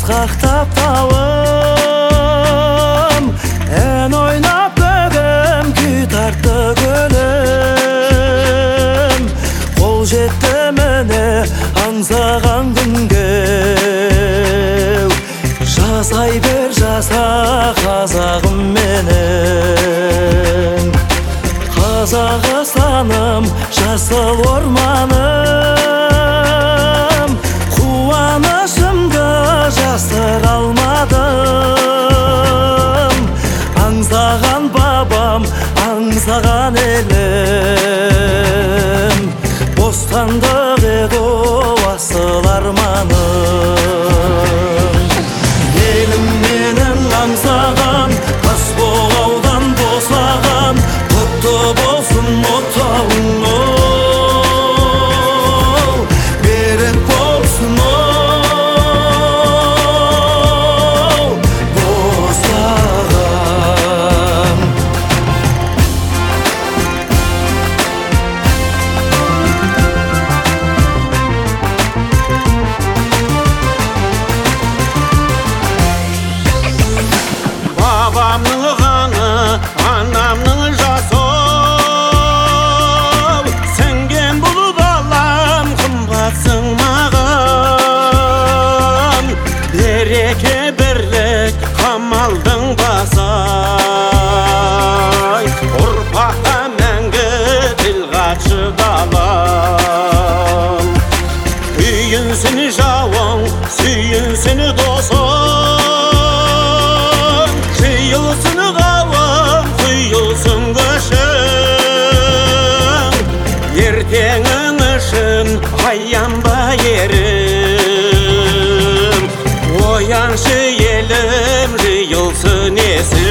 asqақтап тауым, ән ойнап бөгім, күй тартты көлім. Қол жетті міне аңсаған күнге, жасай бер жаса қазағым менің. Қазақстаным, жасыл орманым, қуанышымды жасыра алмадым. Аңсаған бабам, аңсаған елім, бостандық еді асыл арманым. Елім менің аңсаған, Тасбұғаудан босаған, құтты болсын отауың, берік болсын босаған. Бабамның ғаны, анамның жасы, сіңген бұл балам қымбатсың маған. Береке бірлік қамалдың басы, ұрпаққа мәңгі тіл қатшы далам. Үйінсін жауың, сүйінсін досың, жиылсын қауым, құйылсын көшің. Ертеңің үшін аянба ерім, ояншы елім, жиылсын есім.